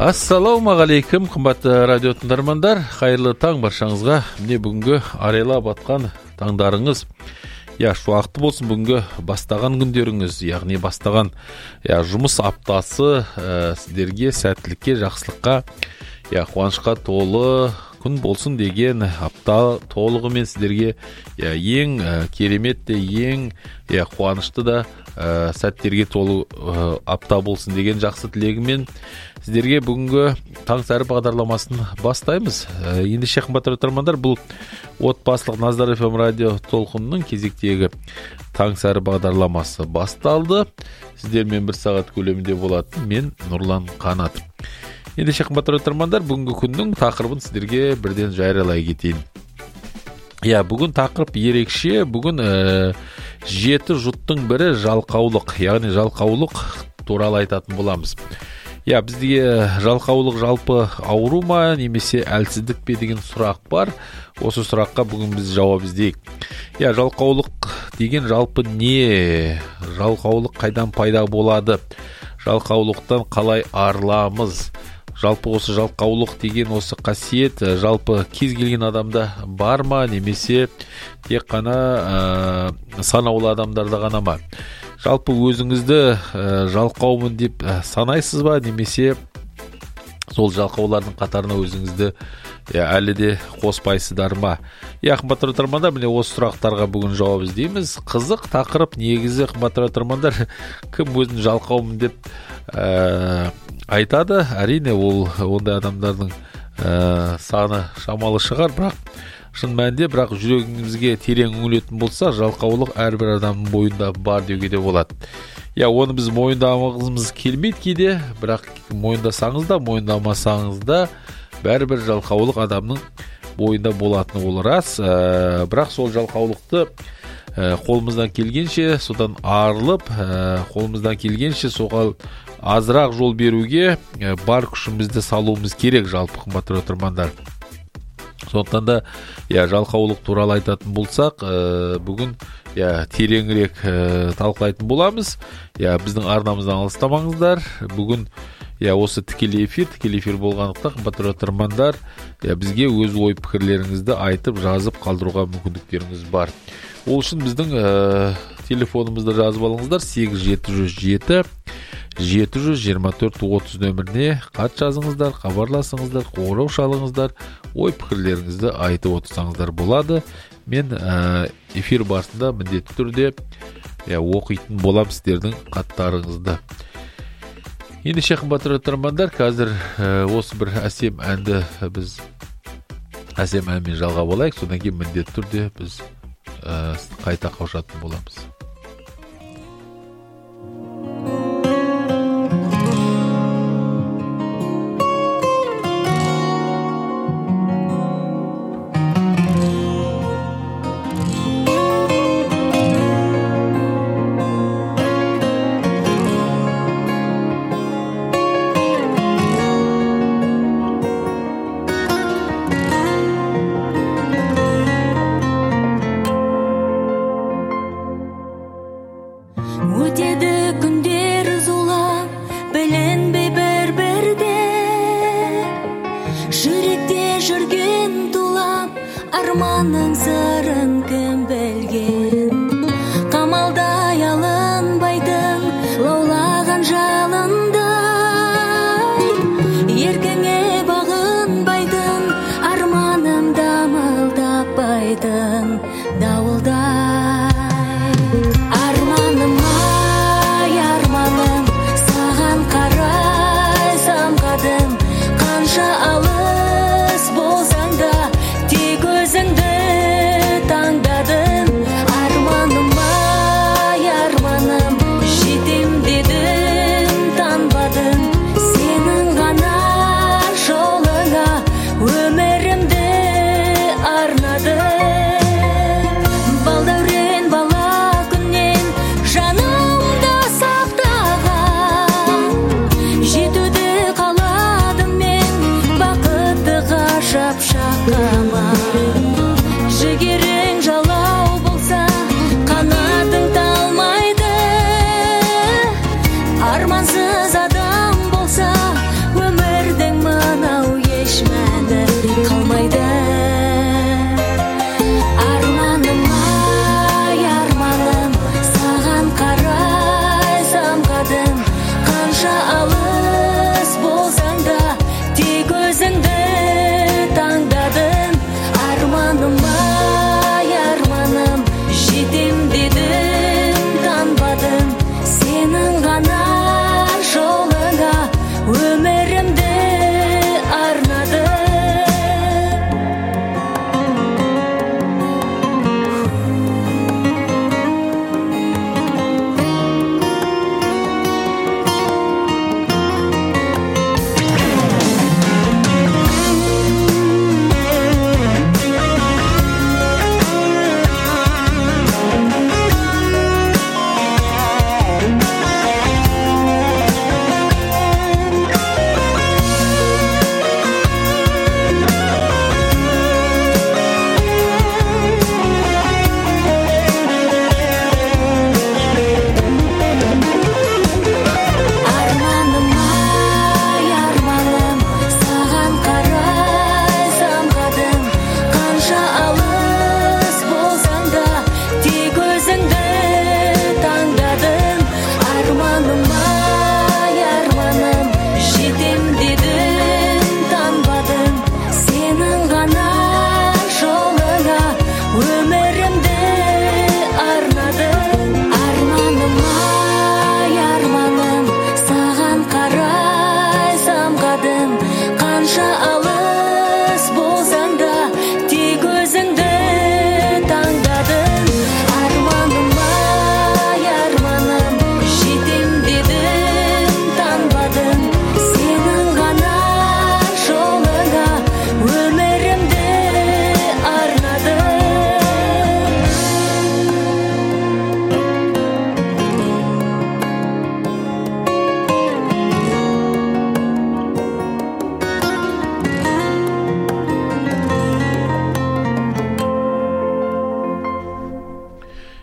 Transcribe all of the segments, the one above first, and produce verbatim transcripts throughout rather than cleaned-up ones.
Ассалаумағалейкум, қымбатты радио тыңдармандар, қайырлы таң баршаңызға. Міне бүгінгі арайлап атқан таңдарыңыз, я шуақты болсын, бүгінгі бастаған күндеріңіз, яғни бастаған я жұмыс аптасы ә, сіздерге сәттілікке, жақсылыққа, я қуанышқа толы күн болсын деген апта толығымен сіздерге я ең ә, керемет те ең я қуанышты да ә, сәттерге толы ә, апта болсын деген жақсы тілегімен сіздерге бүгінгі таң сәрі бағдарламасын бастаймыз. Ә, ендеше қымбатты тыңдармандар, бұл отбасылық Наздар эф эм радио толқынының кезектегі таң сәрі бағдарламасы басталды. Сіздермен бір сағат көлемінде болады. Мен Нұрлан Қанат. Ендеше қымбатты тыңдармандар, бүгінгі күннің тақырыбын сіздерге бірден жариялай кетейін. Я, бүгін тақырып ерекше. Бүгін ә, жеті жұттың бірі жалқаулық, яғни жалқаулық туралы айтатын боламыз. Я, бізде жалқаулық жалпы ауру ма, немесе әлсіздік пе деген сұрақ бар. Осы сұраққа бүгін біз жауап іздейік. Я, жалқаулық деген жалпы не? Жалқаулық қайдан пайда болады? Жалқаулықтан қалай арыламыз? Жалпы осы жалқаулық деген осы қасиет жалпы кез келген адамда бар ма, немесе тек қана ә, санаулы адамдарда ғана ма? Жалпы өзіңізді ә, жалқаумын деп ә, санайсыз ба, немесе сол жалқаулардың қатарына өзіңізді ә, әлі де қоспайсыздар ма? Я, қымбатты тыңдармандар, міне осы сұрақтарға бүгін жауап іздейміз. Қызық тақырып, негізі қымбатты тыңдармандар, кім өзін жалқаумын деп ә, айтады. Әрине ол ондай адамдардың ә, саны шамалы шығар, бірақ шын мәнінде, бірақ жүрегіңізге терең үңілетін болса, жалқаулық әрбір адамның бойында бар деуге де болады. Я, оны біз мойындамағымыз келмейді кейде, бірақ мойындасаңыз да, мойындамасаңыз да, бәрібір жалқаулық адамның бойында болатыны ол рас. Ә, бірақ сол жалқаулықты ә, қолымыздан келгенше содан арылып, ә, қолымыздан келгенше соған азырақ жол беруге ә, бар күшімізді салуымыз керек, жалпы қымбатты тыңдармандар. Сондықтан да я, жалқаулық туралы айтатын болсақ, ә, бүгін я, тереңірек ә, талқылайтын боламыз. Я, біздің арнамыздан алыстамаңыздар. Бүгін я, осы тікелей эфир, тікелей эфир болғандықтан қымбатты тыңдармандар, я, бізге өз ой пікірлеріңізді айтып, жазып қалдыруға мүмкіндіктеріңіз бар. Ол үшін біздің ә, телефонымызды жазып алыңыздар. сегіз жеті жүз жеті жеті жүз жиырма төрт отыз нөміріне хат жазыңыздар, хабарласыңыздар, қоңырау шалыңыздар, ой пікірлеріңізді айтып отырсаңыздар болады. Мен ә, эфир барысында міндетті түрде ә, оқитын болам сіздердің хаттарыңызды. Ендеше қымбатты тыңдармандар, қазір ә, осы бір әсем әнді біз әсем әнмен жалғап алайық. Содан кейін міндетті түрде біз ә, қайта қауышатын боламыз. Арманыма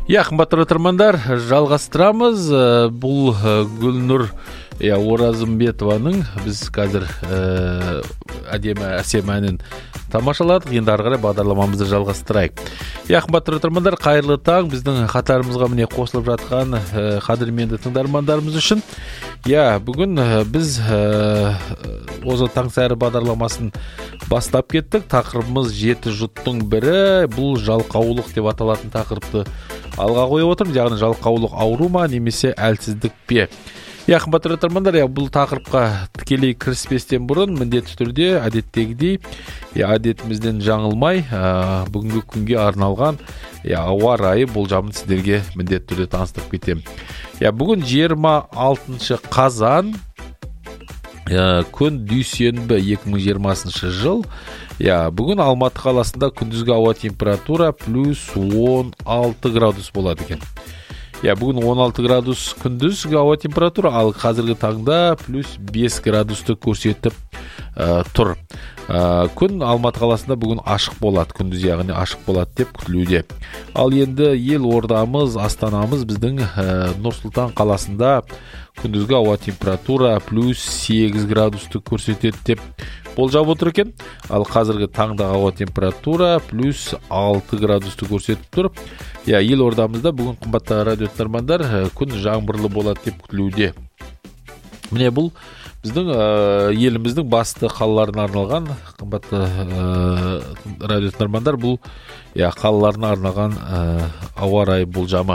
Я қымбатты тыңдармандар, жалғастырамыз. Бұл Гүлнұр Оразымбетованың біз қазір әдемі әсем әнін тамашаладық. Енді ары қарай бағдарламамызды жалғастырайық. Я қымбатты тыңдармандар, қайырлы таң. Біздің қатарымызға міне қосылып жатқан қадірменді тыңдармандарымыз үшін. Я бүгін біз осы таң сәрі бағдарламасын бастап кеттік. Тақырыбымыз жеті жұттың бірі. Бұл жалқаулық деп аталатын тақырыпты алға қойып отырмыз. Яғни жалқаулық ауру ма немесе әлсіздік пе? Я қымбатты тыңдармандар, бұл тақырыпқа тікелей кіріспестен бұрын міндетті түрде әдеттегідей, әдетімізден жаңылмай, бүгінгі күнге арналған ауа райы болжамын сіздерге міндетті түрде таныстырып кетемін. Бүгін жиырма алтыншы қазан, күн дүйсенбі, екі мың жиырмасыншы жыл. Бүгін Алматы қаласында күндізгі ауа температура плюс он алты градус болады екен. Бүгін он алты градус күндізгі ауа температура, ал қазіргі таңда плюс бес градусты көрсетіп тұр. Күн Алматы қаласында бүгін ашық болады, күндіз яғни ашық болады деп күтілуде. Ал енді ел ордамыз, астанамыз біздің Нұр-Сұлтан қаласында күндізгі ауа температура плюс сегіз градусты көрсетеді деп болжап отыр екен. Ал қазіргі таңдағы ауа температура плюс алты градусты көрсетіп тұр. Ел ордамызда бүгін қымбатты радио тыңдармандар күн жаңбырлы болады деп күтілуде. Міне бұл біздің еліміздің басты қалаларына арналған қымбатты радио тыңдармандар, бұл қалаларына арналған ауа райы болжамы.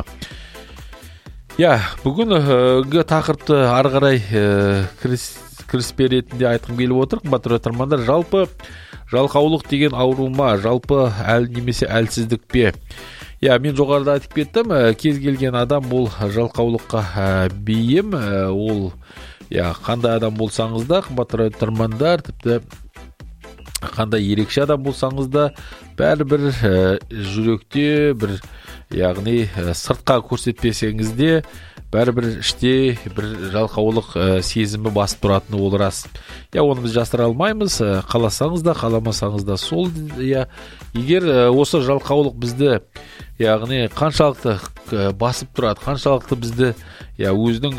Бүгінгі тақырыпты ары қарай кіріспе ретінде айтқым келіп отыр. Қымбатты тыңдармандар, жалпы жалқаулық деген ауру ма, жалпы әл немесе әлсіздік пе? Мен жоғарыда айтып кеттім, кез келген адам бұл жалқаулыққа бейім. Ол қандай адам болсаңыз да, қымбатты тыңдармандар, тіпті қандай ерекше адам болсаңыз да, бәрібір жүректе бір, яғни сыртқа көрсетпесеңіз де, бәрібір іште бір жалқаулық сезімі басып тұратыны ол рас. Оны біз жасыра алмаймыз, қаласаңыз да, қаламасаңыз да сол. Егер осы жалқаулық бізді, яғни қаншалықты басып тұрады, қаншалықты бізді өзінің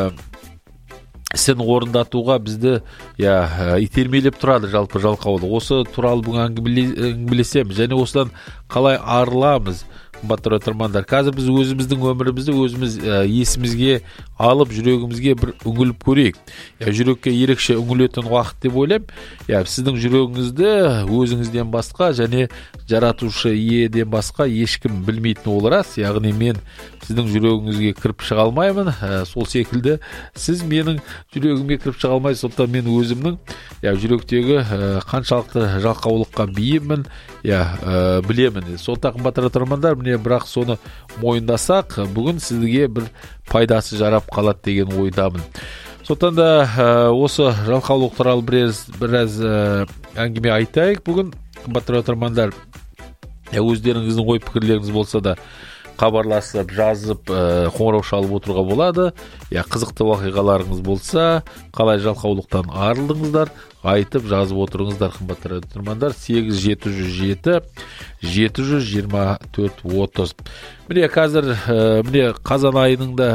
ісін орындатуға бізді итермелеп тұрады жалпы жалқаулық. Осы туралы бүгін әңгімелесеміз және осыдан қалай арыламыз. Қымбатты тыңдармандар, қазір біз өзіміздің өмірімізді өзіміз есімізге алып, жүрегімізге бір үңіліп көрейік. Жүрекке ерекше үңілетін уақыт деп ойлаймын. Сіздің жүрегіңізді өзіңізден басқа және жаратушы иеден басқа ешкім білмейтін ол рас. Яғни мен сіздің жүрегіңізге кіріп шыға алмаймын. Сол секілді сіз менің жүрегіме кіріп шыға алмайсыз. Сондықтан мен өзімнің жүректегі қаншалықты жалқаулыққа бейіммін, білемін. Сондықтан қымбатты тыңдармандар, міне бірақ соны мойындасақ, бүгін сізге бір пайдасы жарап қалады деген ойдамын. Сондықтан да осы жалқаулық туралы біраз біраз әңгіме айтайық бүгін. Қымбатты тыңдармандар, өздеріңіздің ой пікірлеріңіз болса да хабарласып, жазып, қоңырау шалып отыруға болады. Қызықты оқиғаларыңыз болса, қалай жалқаулықтан арылдыңыздар, айтып жазып отырыңыздар. Қымбатты тыңдармандар, сегіз жеті жүз жеті жеті жүз жиырма төрт отыз. Міне қазір міне қазан айының да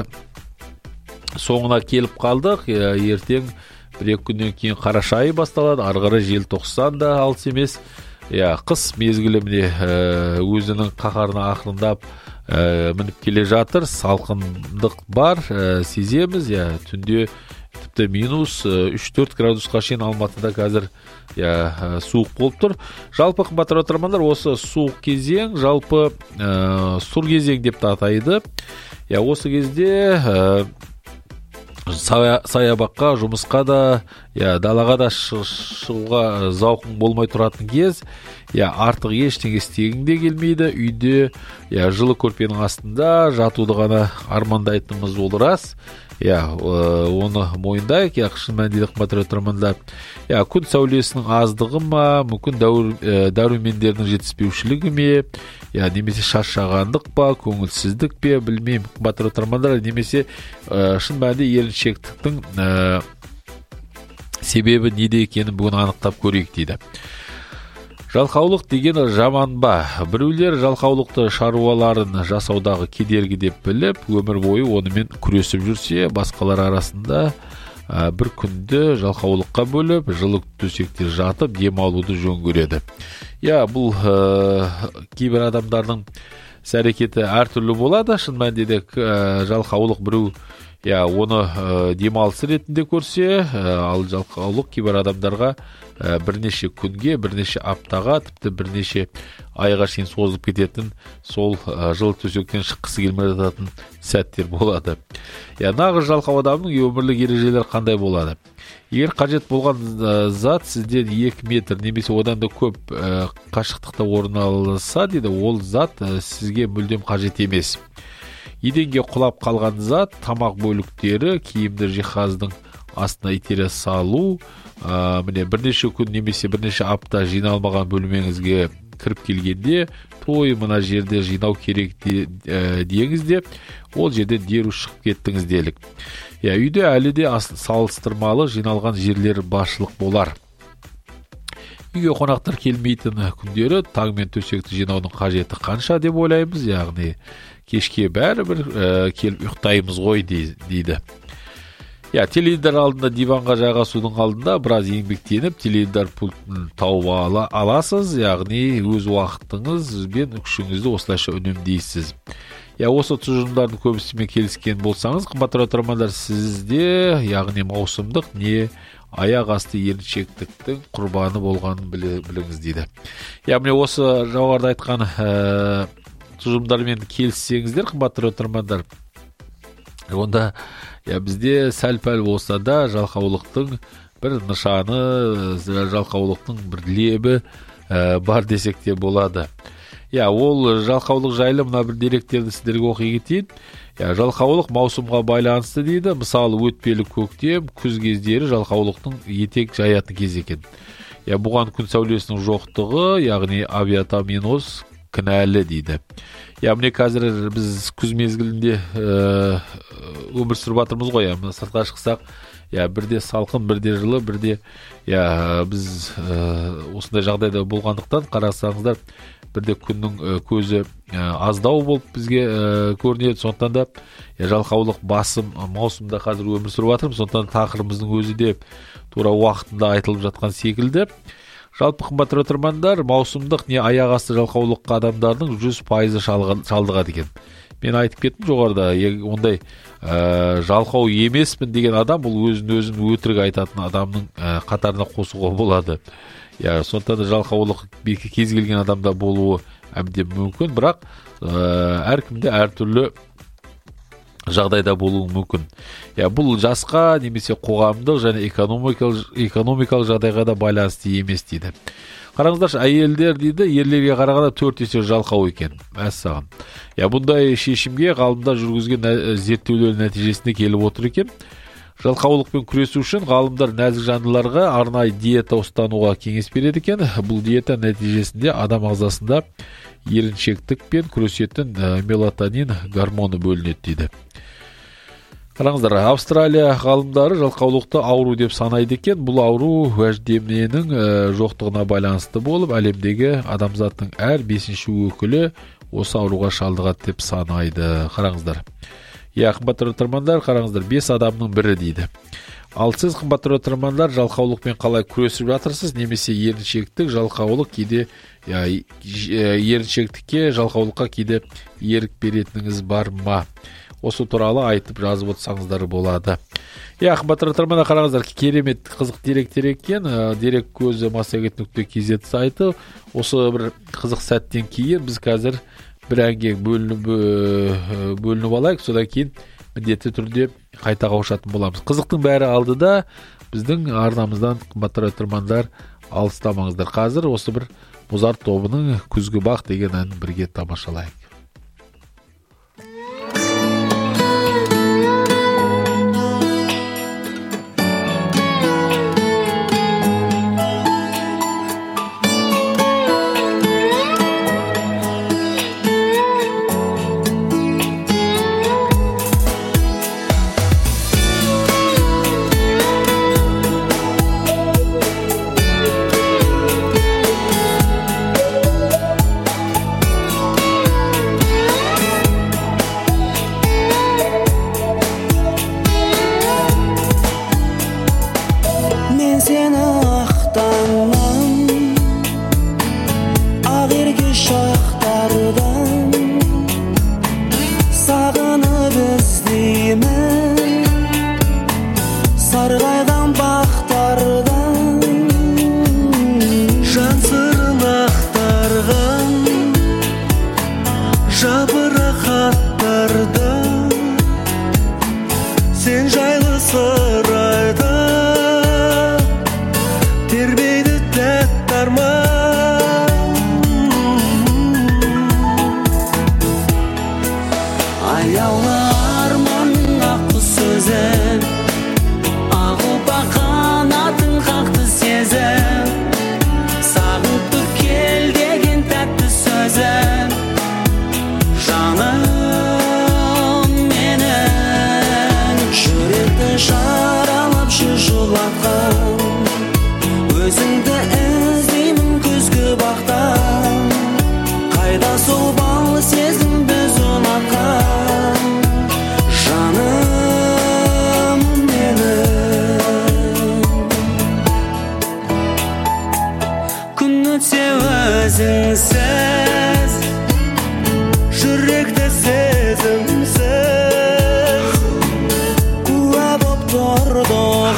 соңына келіп қалдық. Ертең бір-екі күннен кейін қараша айы басталады. Ары қарай желтоқсан да алыс емес. Қыс мезгілі міне өзінің қаһарына ақырындап мініп келе жатыр. Салқындық бар, сеземіз. Түнде тіпті минус үш төрт градусқа шейін Алматыда қазір суық болып тұр. Жалпы қымбатты тыңдармандар, осы суық кезең жалпы сұр кезең деп те атайды. Осы кезде саябаққа, жұмысқа да, далаға да шығуға зауқың болмай тұратын кез. Артық ештеңе істегің де келмейді. Үйде жылы көрпенің астында жатуды ғана армандайтынымыз ол рас. Оны мойындайық. Шын мәнінде қымбатты тыңдармандар, күн сәулесінің аздығы ма, мүмкін дәрумендердің жетіспеушілігі ме, немесе шаршағандық па, көңілсіздік пе, білмеймін. Қымбатты тыңдармандар, немесе шын мәнінде еріншектіктің себебі неде екенін бүгін анықтап көрейік дейді. Жалқаулық деген жаман ба? Біреулер жалқаулықты шаруаларын жасаудағы кедергі деп біліп, өмір бойы онымен күресіп жүрсе, басқалар арасында ә, бір күнді жалқаулыққа бөліп, жылы төсекте жатып, демалуды жөн көреді. Я, бұл ә, кейбір адамдардың әрекеті әртүрлі болады. Шын мәнінде ә, жалқаулық біреу Я, оны ә, демалыс ретінде көрсе, ә, ал жалқаулық кейбір адамдарға ә, бірнеше күнге, бірнеше аптаға, тіпті бірнеше айға шейін созылып кететін, сол ә, жылы төсектен шыққысы келмей жататын сәттер болады. Я, нағыз жалқау адамның өмірлік ережелері қандай болады? Егер қажет болған ә, зат сізден екі метр немесе одан да көп ә, қашықтықта орын алса, дейді, ол зат ә, сізге мүлдем қажет емес. Еденге құлап қалған зат, тамақ бөліктері, киімді жиһаздың астына итере салу, ә, міне бірнеше күн немесе бірнеше апта жиналмаған бөлмеңізге кіріп келгенде, той мына жерде жинау керек де, ә, деңізде, ол жерден деру шығып кеттіңіз делік. Я, үйде әлі де салыстырмалы жиналған жерлер баршылық болар. Үйге қонақтар келмейтін күндері таңмен төсекті жинаудың қажеті қанша деп ойлаймыз, яғни кешке бәрібір ә, келіп ұйықтаймыз ғой дейді. Я, теледидар алдында диванға жайғасудың алдында біраз еңбектеніп, теледидар пультын тауып ала, аласыз, яғни өз уақытыңыз бен күшіңізді осылайша үнемдейсіз. Я, осы тұжырымдардың көбісімен келіскен болсаңыз, қымбатты тыңдармандар, сізде, яғни маусымдық не аяқ асты еріншектіктің құрбаны болғанын біліңіз дейді. Я, міне осы жоғарыда айтқан ә, тұжырымдармен келіссеңіздер, қымбатты тыңдармандар, онда я, бізде сәл-пәл болса да жалқаулықтың бір нышаны, жалқаулықтың бір лебі ә, бар десек те болады. Я, ол жалқаулық жайлы мына бір деректерді сіздерге оқи кетейін. Я, жалқаулық маусымға байланысты дейді. Мысалы, өтпелі көктем, күз кездері жалқаулықтың етек жаятын кез екен. Я, бұған күн сәулесінің жоқтығы, яғни авиатаминоз кінәлі дейді. Я, міне қазір біз күз мезгілінде ә, өмір сүріп жатырмыз ғой. Я, сыртқа шықсақ, я, бірде салқын, бірде жылы, бірде я, біз ә, осындай жағдайда болғандықтан қарасаңыздар, бірде күннің ә, көзі ә, аздау болып бізге ә, көрінеді. Сондықтан да я, жалқаулық басым маусымда қазір өмір сүріп жатырмыз. Сондықтан тақырыбымыздың өзі де тура уақытында айтылып жатқан секілді. Жалпы қымбатты тыңдармандар, маусымдық не аяқ асты жалқаулыққа адамдардың жүз пайызы шалдығады екен. Мен айтып кеттім жоғарыда, ондай ә, жалқау емеспін деген адам, бұл өзін өзін өтірік айтатын адамның ә, қатарына қосуға болады. Я, сондықтан да жалқаулық кез келген адамда болуы әбден мүмкін, бірақ ә, әркімде әртүрлі жағдайда болуы мүмкін. Я, бұл жасқа немесе қоғамдық және экономикалық, экономикалық жағдайға да байланысты емес дейді. Қараңыздаршы, әйелдер дейді, ерлерге қарағанда төрт есе жалқау екен. Мәссаған. Я, бұндай шешімге ғалымдар жүргізген зерттеулер нәтижесінде келіп отыр екен. Жалқаулықпен күресу үшін ғалымдар нәзік жандыларға арнайы диета ұстануға кеңес береді екен. Бұл диета нәтижесінде адам ағзасында еріншектікпен күресетін мелатонин гормоны бөлінеді дейді. Қараңыздар, Австралия ғалымдары жалқаулықты ауру деп санайды екен. Бұл ауру уәждеменің жоқтығына байланысты болып, әлемдегі адамзаттың әр бесінші өкілі осы ауруға шалдығады деп санайды. Қараңыздар. Я, қымбатты тыңдармандар, қараңыздар, бес адамның бірі дейді. Ал сіз, қымбатты тыңдармандар, жалқаулықпен қалай күресіп жатырсыз, немесе еріншектік, жалқаулық кейде я, еріншектікке, жалқаулыққа кейде ерік беретініңіз бар ма? Осы туралы айтып жазып отырсаңыздар болады. Я, қымбатты тыңдармандар, қараңыздар, керемет қызық деректер екен. Дерек көзі массагет нүкте кз сайты. Осы бір қызық сәттен кейін біз қазір бір әнге бөлініп, бөлініп алайық, содан кейін міндетті түрде қайта қауышатын боламыз. Қызықтың бәрі алдыда, біздің арнамыздан, қымбатты тыңдармандар, алыстамаңыздар. Қазір осы бір Музарт тобының күзгі бақ деген әнін бірге тамашалайық. аяулы арманың аққу сөзі, ағылба қанатын қақты сезім, сағынтып кел деген тәтті сөзі, жаным менің жүректі жаралап жүр жылатқан, өзіңді іздеймін күзгі бақтан, қайда сол бал сезім біз ұнатқан, жаным менің. Күн өтсе өзіңсіз, жүректі сезімсіз, куә боп тұрды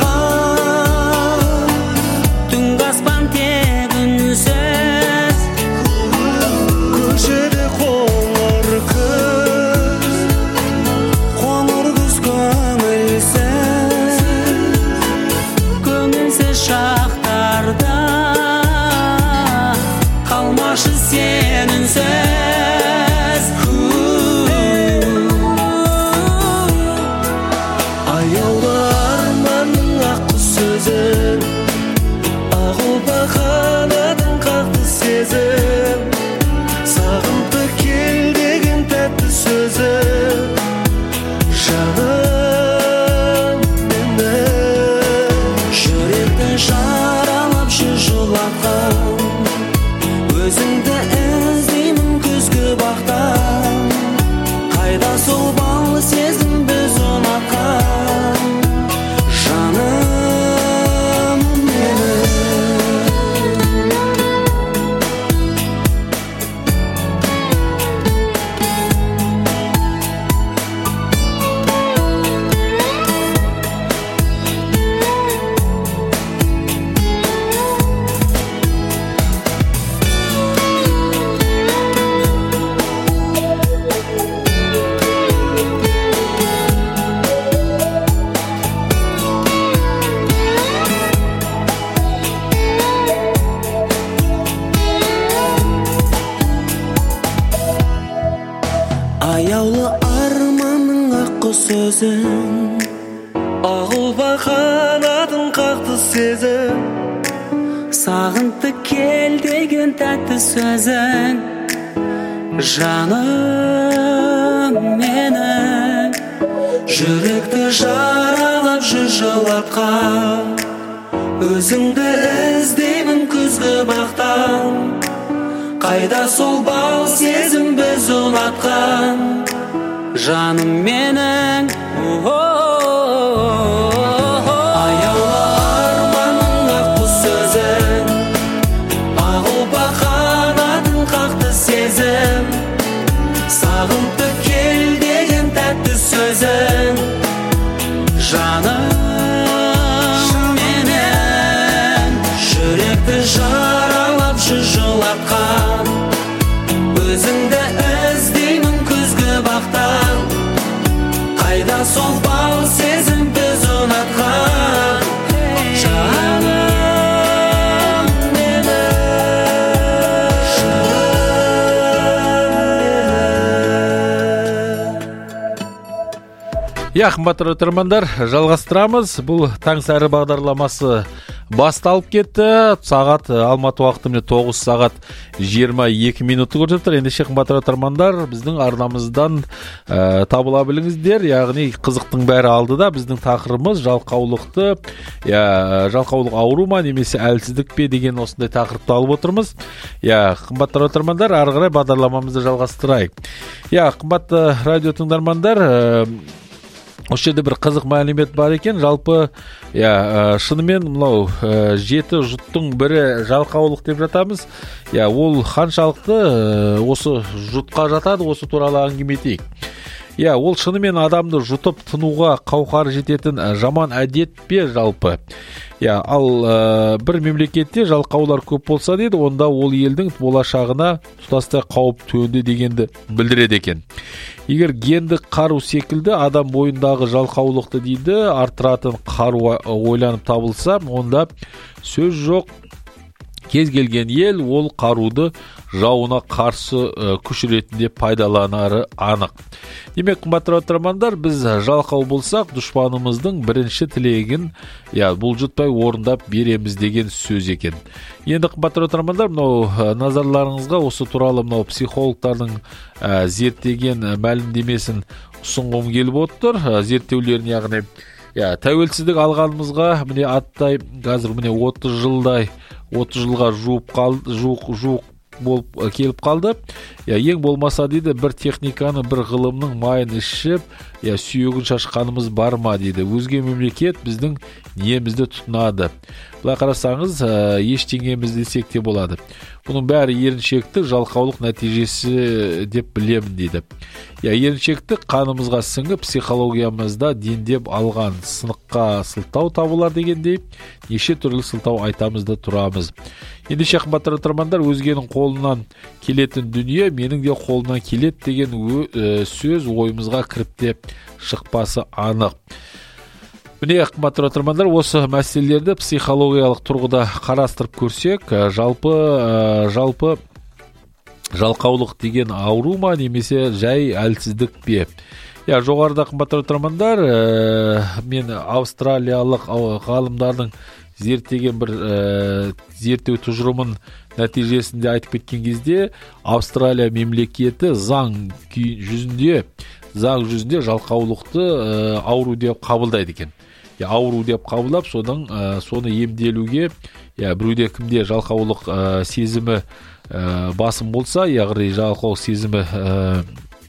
оған, түнгі аспан тек үнсіз, көшеде қоңыр күз, қоңыр күз көңілсіз, көңілсіз шақтарда қалмашы сен үнсіз. Аяулы арманның аққу сөзі, ағылба қанатын қақты сезім, сағынты кел деген тәтті сөзі, жаным менің жүректі жаралап жүр жылатқан, өзіңді іздеймін күзгі бақтан, қайда сол бал сезім біз ұнатқан, жаным менің. Аяулы арманның аққу сөзін, ағылба қанатын қақты сезім, сағынты кел деген тәтті сөзің, жаным менің жүректі жаралап жүр жылатқан, өзіңді іздеймін күзгі бақтан, қайда сол бал сезім біз ұнатқан, жаным менің. Аяулы арманның аққу сөзі, ағылба қанатын қақты сезім, сағынты кел деген тәтті сөзім, жаным менің жүректі жаралап жүр жылатқан, өзіңді іздеймін күзгі бақтан, қайда сол бал сезім біз ұнатқан, жаным менің. Я, қымбатты тыңдармандар, жалғастырамыз. Бұл таң сәрі бағдарламасы басталып кетті. Сағат Алматы уақытымен тоғыз сағат жиырма екі минутты көрсетіп тұр. Ендеше қымбатты тыңдармандар, біздің арнамыздан ә, табыла біліңіздер. Яғни қызықтың бәрі алдыда. Біздің тақырыбымыз жалқаулықты, я, жалқаулық ауру ма немесе әлсіздік пе деген осындай тақырыпты алып отырмыз. Я, қымбатты тыңдармандар, ары қарай бағдарламамызды жалғастырайық. Я, қымбатты радио тыңдармандар, ә, осы жерде бір қызық мәлімет бар екен. Жалпы, я, шынымен мынау жеті жұттың бірі жалқаулық деп жатамыз. Я, ол қаншалықты осы жұтқа жатады, осы туралы әңгіме етейік. Я, ол шынымен адамды жұтып тынуға қауқары жететін жаман әдет пе жалпы? Я, ал ә, бір мемлекетте жалқаулар көп болса дейді, онда ол елдің болашағына тұтастай қауіп төнді дегенді білдіреді екен. Егер гендік қару секілді адам бойындағы жалқаулықты дейді арттыратын қару ойланып табылса, онда сөз жоқ, кез келген ел ол қаруды жауына қарсы күш ретінде пайдаланары анық. Демек, қымбатты радиотыңдармандар, біз жалқау болсақ, дұшпанымыздың бірінші тілегін я бұлжытпай орындап береміз деген сөз екен. Енді, қымбатты радиотыңдармандар, мынау назарларыңызға осы туралы мынау психологтардың ә, зерттеген мәлімдемесін ұсынғым келіп отыр. Зерттеулерін, яғни я тәуелсіздік алғанымызға міне аттай қазір міне отыз жылдай отыз жылға жуып қалды, жуық жуық болып келіп қалды. Я ең болмаса дейді, бір техниканы, бір ғылымның майын ішіп, я сүйегін шашқанымыз бар ма дейді. Өзге мемлекет біздің немізді тұтынады. Бұлай қарасаңыз, ештеңеміз десек те болады. Бұның бәрі еріншектік жалқаулық нәтижесі деп білемін дейді. Я еріншектік қанымызға сіңіп, психологиямызда дендеп алған сыныққа сылтау табылар дегендей, неше түрлі сылтау айтамыз да тұрамыз. Ендеше, қымбатты радиотыңдармандар, өзгенің қолынан келетін дүние менің де қолынан келет деген сөз ойымызға кіріп те шықпасы анық. Міне, қымбатты радиотыңдармандар, осы мәселелерді психологиялық тұрғыда қарастырып көрсек, жалпы жалпы жалқаулық деген ауру ма, немесе жай әлсіздік пе? Я жоғарыда, қымбатты радиотыңдармандар, мен австралиялық ғалымдардың зерттеген бір ә, зерттеу тұжырымын нәтижесінде айтып кеткен кезде, Австралия мемлекеті заң жүзінде заң жүзінде жалқаулықты ә, ауру деп қабылдайды екен. Я, ауру деп қабылдап, содан ә, соны емделуге, я, біреуде кімде жалқаулық ә, сезімі ә, басым болса, яғни жалқаулық сезімі ә,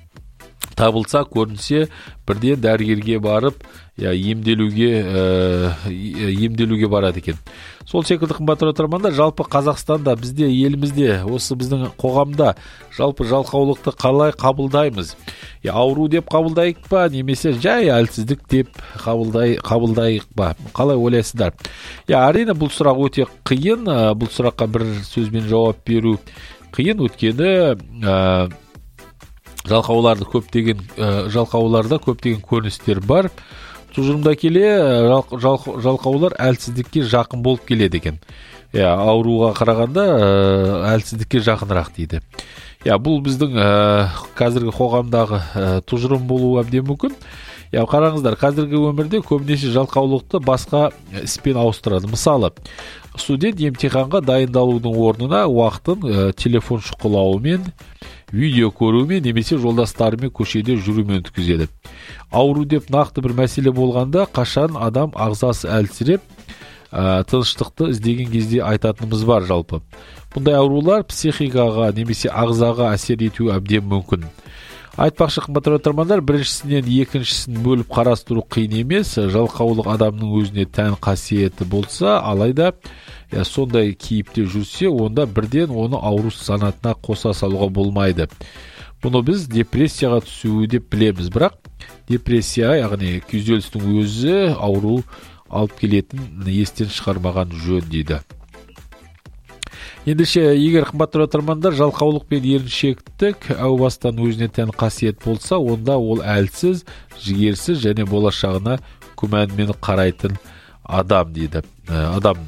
табылса, көрінсе, бірден дәрігерге барып, я, емделуге ә, емделуге барады екен. Сол секілді, қымбатты радиотыңдармандар, жалпы Қазақстанда, бізде, елімізде, осы біздің қоғамда жалпы жалқаулықты қалай қабылдаймыз? Я, ауру деп қабылдайық па, немесе жай әлсіздік деп қабылдай, қабылдайық ба? Қалай ойлайсыздар? Я, әрине, бұл сұрақ өте қиын, бұл сұраққа бір сөзбен жауап беру қиын, өткені ә, жалқауларды көптеген ә, жалқауларда көптеген көріністер бар. Тұжырымда келе, жал, жал, жалқаулар әлсіздікке жақын болып келеді екен. Я, ауруға қарағанда ә, әлсіздікке жақынырақ дейді. Я, бұл біздің ә, қазіргі қоғамдағы ә, тұжырым болуы әбден мүмкін. Я, қараңыздар, қазіргі өмірде көбінесе жалқаулықты басқа іспен ауыстырады. Мысалы, студент емтиханға дайындалудың орнына уақытын ә, телефон шұқылауымен, видео көрумен, немесе жолдастарымен көшеде жүрумен өткізеді. Ауру деп нақты бір мәселе болғанда, қашан адам ағзасы әлсіреп, ә, тыныштықты іздеген кезде айтатынымыз бар жалпы. Бұндай аурулар психикаға немесе ағзаға әсер етуі әбден мүмкін. Айтпақшы, қымбатты радиотыңдармандар, біріншісінен екіншісін бөліп қарастыру қиын емес. Жалқаулық адамның өзіне тән қасиеті болса, алайда я, сондай кейіпте жүрсе, онда бірден оны ауру санатына қоса салуға болмайды. Бұны біз депрессияға түсуі деп білеміз, бірақ депрессия, яғни күйзелістің өзі ауру алып келетін естен шығармаған жөн дейді. Ендеше, егер қымбатты радиотыңдармандар, жалқаулық пен еріншектік әу бастан өзіне тән қасиет болса, онда ол әлсіз, жігерсіз және болашағына күмәнмен қарайтын адам дейді. Ә, адам.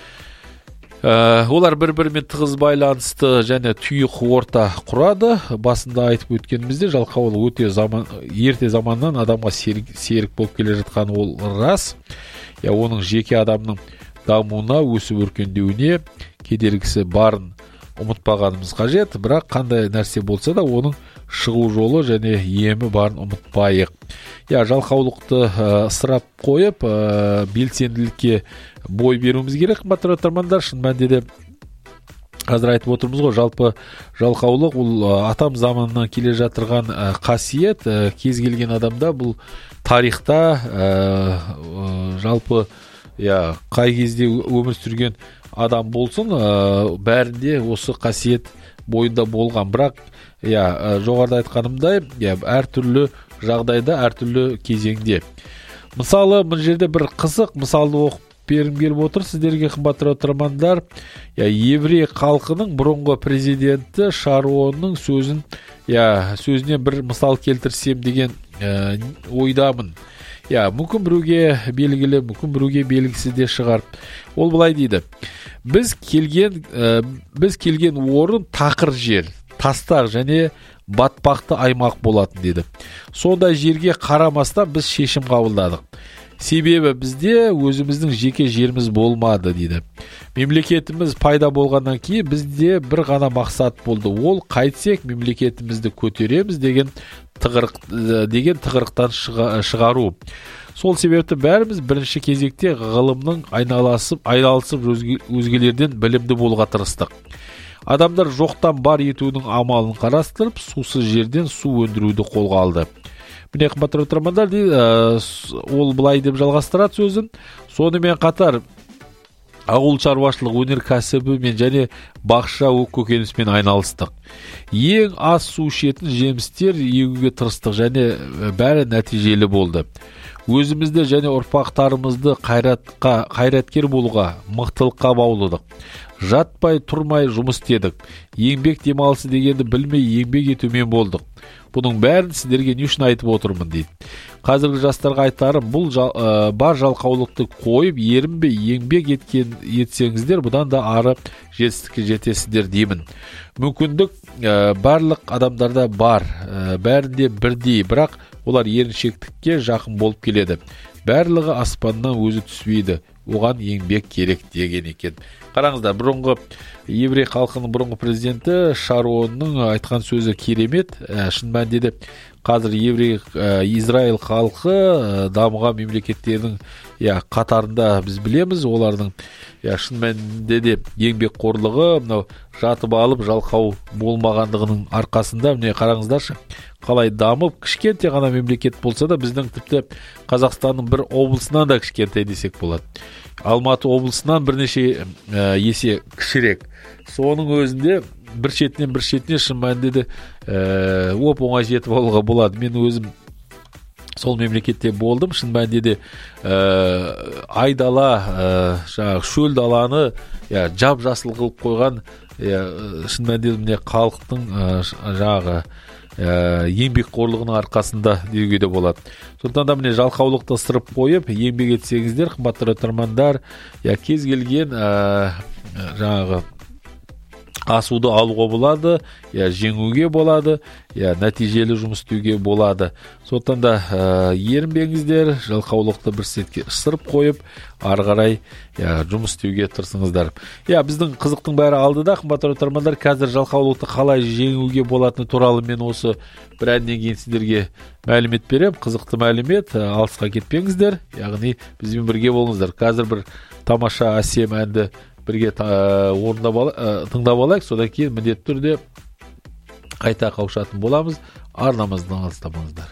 Ә, олар бір-бірімен тығыз байланысты және тұйық орта құрады. Басында айтып өткенімізде, жалқаулық өте заман, ерте заманнан адамға серік, серік болып келе жатқан ол рас. Я, оның жеке адамның дамуына, өсіп өркендеуіне кедергісі барын ұмытпағанымыз қажет, бірақ қандай нәрсе болса да оның шығу жолы және емі барын ұмытпайық. Я, жалқаулықты ысырап қойып, ә, белсенділікке бой беруіміз керек, қымбатты радиотыңдармандар. Шын мәнінде де қазір айтып отырмыз ғой, жалпы жалқаулық ол атам заманынан келе жатырған ә, қасиет. Ә, кез келген адамда бұл тарихта ә, ә, жалпы я, қай кезде өмір сүрген адам болсын, ә, бәрінде осы қасиет бойында болған. Бірақ я, жоғарыда айтқанымдай, я, әртүрлі жағдайда, әртүрлі кезеңде. Мысалы, бұл жерде бір қызық мысалды оқып бергім келіп отыр сіздерге, қымбатты радиотыңдармандар. Я, еврей халқының бұрынғы президенті Шаронның сөзін, я, сөзіне бір мысал келтірсем деген ә, ойдамын. Я, мүмкін біреуге белгілі, мүмкін біреуге белгісіз де шығар. Ол былай дейді: біз келген ә, біз келген орын тақыр жер, тастақ және батпақты аймақ болатын деді. Сондай жерге қарамастан біз шешім қабылдадық. Себебі бізде өзіміздің жеке жеріміз болмады дейді. Мемлекетіміз пайда болғаннан кейін бізде бір ғана мақсат болды. Ол қайтсек мемлекетімізді көтереміз деген тығырық деген тығырықтан шығару. Сол себепті бәріміз бірінші кезекте ғылымның айналасып айналысып өзгелерден білімді болуға тырыстық. Адамдар жоқтан бар етудің амалын қарастырып, сусыз жерден су өндіруді қолға алды. Міне, қымбатты тыңдармандар, ол былай деп жалғастырады сөзін. Сонымен қатар ауыл шаруашылық өнеркәсібі мен және бақша көкөніспен айналыстық. Ең аз су ішетін жемістер егуге тырыстық және бәрі нәтижелі болды. Өзімізді және ұрпақтарымызды қайратқа, қайраткер болуға, мықтылыққа баулыдық. Жатпай тұрмай жұмыс істедік. Еңбек демалысы дегенді білмей еңбек етумен болдық. Бұның бәрін сіздерге не үшін айтып отырмын дейді. Қазіргі жастарға айтарым, бұл жал, ә, бар жалқаулықты қойып, ерінбей еңбек еткен етсеңіздер, бұдан да ары жетістікке жетесіздер деймін. Мүмкіндік ә, барлық адамдарда бар, ә, бәрінде бірдей, бірақ олар еріншектікке жақын болып келеді. Барлығы аспаннан өзі түспейді, оған еңбек керек деген екен. Қараңыздар, бұрынғы еврей халқының бұрынғы президенті Шаронның айтқан сөзі керемет. Шын мәнінде қазір еврей Израиль халқы дамыған мемлекеттердің я қатарында біз білеміз. Олардың я шын мәнінде де еңбек қорлығы, мынау жатып алып жалқау болмағандығының арқасында, міне қараңыздаршы, қалай дамып, кішкентай ғана мемлекет болса да, біздің тіпті Қазақстанның бір облысынан да кішкентай десек болады. Алматы облысынан бірнеше ә, есе кішірек. Соның өзінде бір шетінен бір шетіне шын мәнінде де ә, оп оңай жетіп алуға болады. Мен өзім сол мемлекетте болдым. Шын мәнінде де ә, айдала, ә, жаңағы шөл даланы я, жап жасыл қылып қойған, я, шын мәнінде міне халықтың ә, жаңағы ә, еңбек қорлығының арқасында деуге де болады. Сондықтан да міне жалқаулықты ысырып қойып, еңбек етсеңіздер, қымбатты тыңдармандар, я кез келген ә, жаңағы асуды алуға болады, я жеңуге болады, я нәтижелі жұмыс істеуге болады. Сондықтан да ә, ерінбеңіздер, жалқаулықты бір сетке ысырып қойып, ары қарай я, жұмыс істеуге тырысыңыздар. Я, біздің қызықтың бәрі алдыда, қымбатты тыңдармандар, қазір жалқаулықты қалай жеңуге болатыны туралы мен осы бір әннен кейін сіздерге мәлімет берем. Қызықты мәлімет, алысқа кетпеңіздер, яғни бізбен бірге болыңыздар. Қазір бір тамаша әсем әнді бірге орындап тыңдап алайық, содан кейін міндетті түрде қайта қауышатын боламыз. Арнамыздан алыстамаңыздар.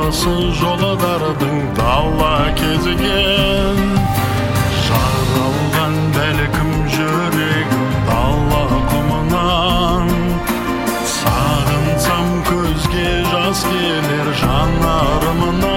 алысы жолдардың дала кезген жаралған бәлкім жүрегім дала құмынан сағынсам көзге жас келер жанарымнан